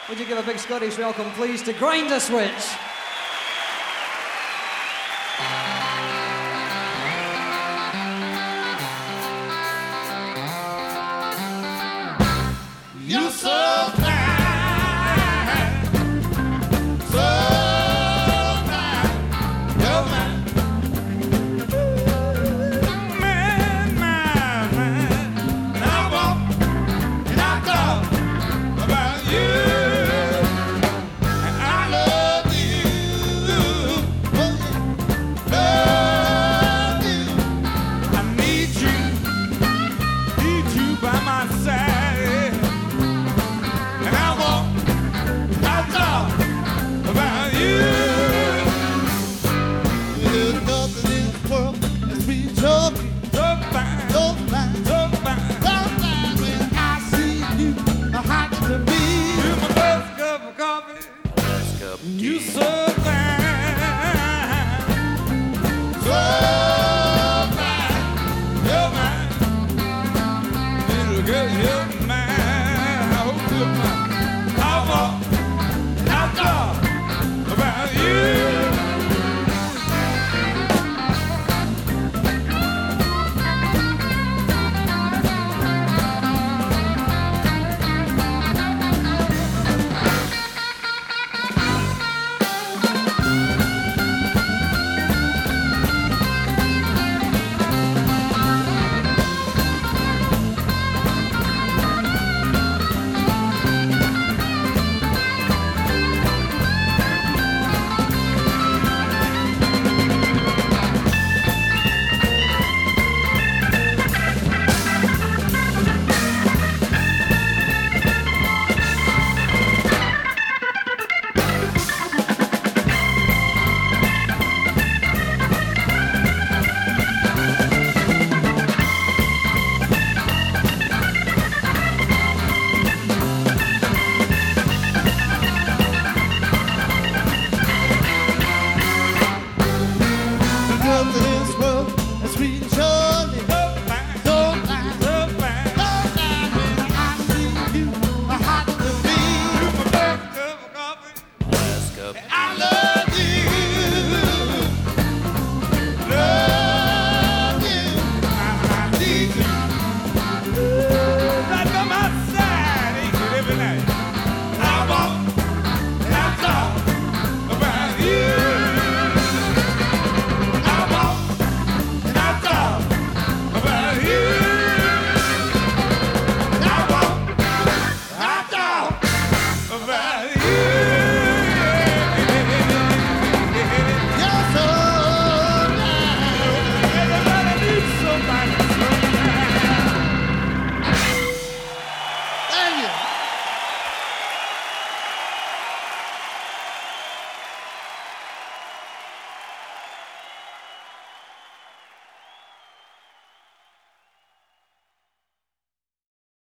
Would you give a big Scottish welcome, please, to Grinder Switch? You're so fine, so fine, you're mine. Man. And I walk and I talk about you, and I love you, love you. I need you by my side. You so fine, so fine, you're mine, little girl, you're mine. I hope you're mine.